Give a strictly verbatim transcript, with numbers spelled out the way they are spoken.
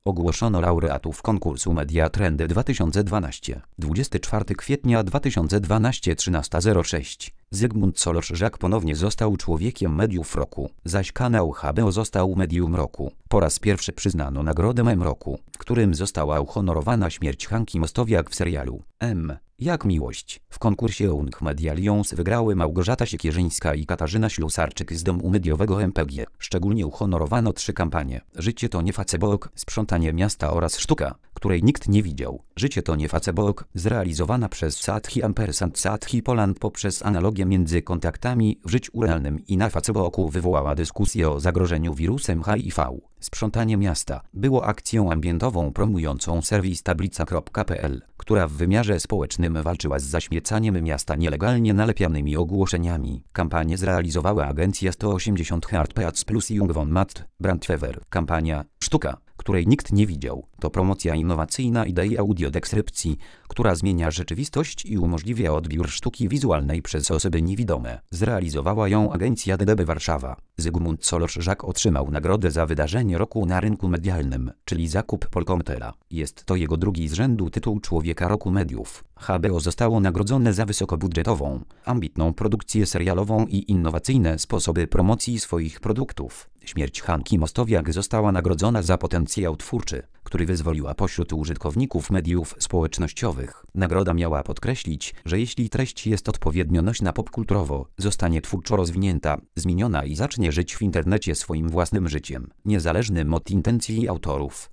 Ogłoszono laureatów konkursu Media Trendy dwa tysiące dwanaście. dwudziestego czwartego kwietnia dwa tysiące dwunastego, trzynasta zero sześć. Zygmunt Solorz-Żak ponownie został człowiekiem mediów roku, zaś kanał H B O został medium roku. Po raz pierwszy przyznano nagrodę Mem roku, w którym została uhonorowana śmierć Hanki Mostowiak w serialu M jak miłość. W konkursie Young Media Lions wygrały Małgorzata Siekierzyńska i Katarzyna Ślusarczyk z domu mediowego M P G. Szczególnie uhonorowano trzy kampanie: Życie to nie Facebook, Sprzątanie miasta oraz Sztuka, której nikt nie widział. Życie to nie Facebook, zrealizowana przez Sadhi Ampersand Sadhi Poland poprzez analogię między kontaktami w życiu realnym i na Facebooku wywołała dyskusję o zagrożeniu wirusem H I V. Sprzątanie miasta było akcją ambientową promującą serwis tablica kropka p l, która w wymiarze społecznym walczyła z zaśmiecaniem miasta nielegalnie nalepianymi ogłoszeniami. Kampanię zrealizowała agencja sto osiemdziesiąt Hard Peats plus Jung von Matt, Brandweber. Kampania Sztuka, której nikt nie widział, to promocja innowacyjna idei audiodeskrypcji, która zmienia rzeczywistość i umożliwia odbiór sztuki wizualnej przez osoby niewidome. Zrealizowała ją agencja D D B Warszawa. Zygmunt Solorz-Żak otrzymał nagrodę za wydarzenie roku na rynku medialnym, czyli zakup Polkomtela. Jest to jego drugi z rzędu tytuł Człowieka Roku Mediów. H B O zostało nagrodzone za wysokobudżetową, ambitną produkcję serialową i innowacyjne sposoby promocji swoich produktów. Śmierć Hanki Mostowiak została nagrodzona za potencjał twórczy, który wyzwoliła pośród użytkowników mediów społecznościowych. Nagroda miała podkreślić, że jeśli treść jest odpowiednio nośna popkulturowo, zostanie twórczo rozwinięta, zmieniona i zacznie żyć w internecie swoim własnym życiem, niezależnym od intencji autorów.